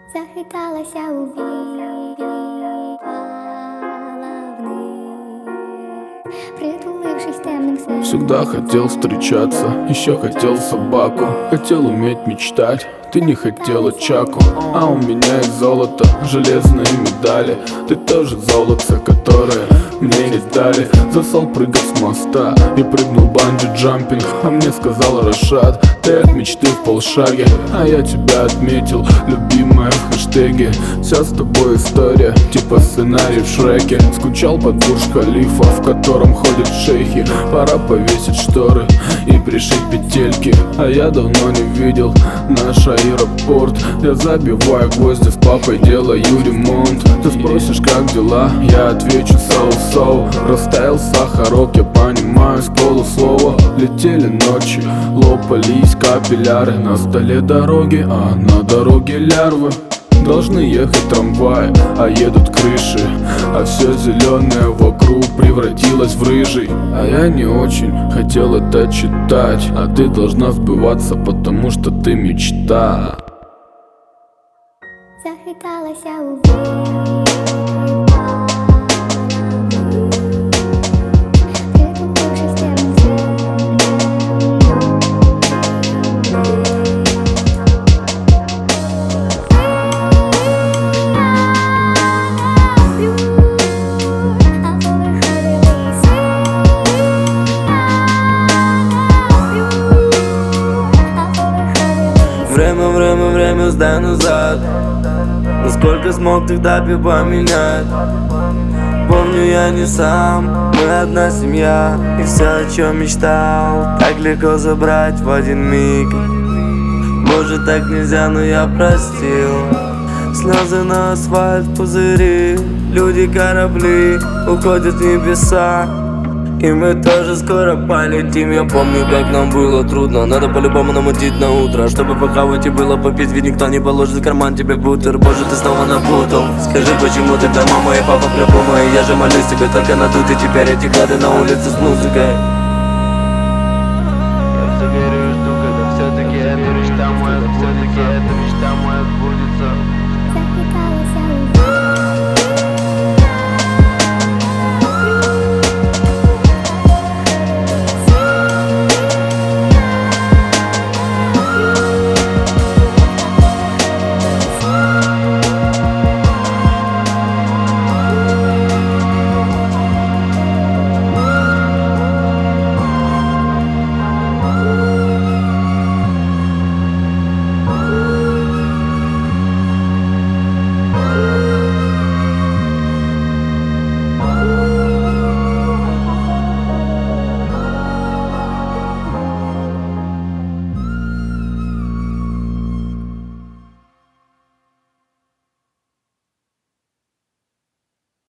Захиталася у віри притулившись темным снам. Всегда хотел встречаться, еще хотел собаку. Хотел уметь мечтать, ты не хотела чаку. А у меня из золота железные медали. Ты тоже золото, которое мне не дали. Засал прыгать с моста и прыгнул банджи-джампинг. А мне сказал Рашад, ты от мечты в полшаге. А я тебя отметил, любимая, в хэштеге. Вся с тобой история, типа сценарий в Шреке. Скучал под Бурдж-Халифа, в котором ходят шейхи. Пора повесить шторы и пришить петельки. А я давно не видел наш аэропорт. Я забиваю гвозди, с папой делаю ремонт. Ты спросишь, как дела? Я отвечу соу-соу. Растаял сахарок, я понимаю с полуслова. Летели ночи, лопались капилляры. На столе дороги, а на дороге лярвы. Должны ехать трамваи, а едут крыши. А все зеленое вокруг превратилось в рыжий. А я не очень хотел это читать. А ты должна сбываться, потому что ты мечта. Захиталася у віри. Время, сдай назад. Насколько смог тогда поменять? Помню, я не сам, мы одна семья. И все, о чем мечтал, так легко забрать в один миг. Может, так нельзя, но я простил. Слезы на асфальт, пузыри. Люди, корабли уходят в небеса. И мы тоже скоро полетим. Я помню, как нам было трудно. Надо по-любому намутить на утро, чтобы похавать и было попить. Ведь никто не положит в карман тебе бутер. Боже, ты снова напутал. Скажи, почему тогда мама и папа придумали? Я же молюсь тебе только на тут. И теперь эти клады на улице с музыкой.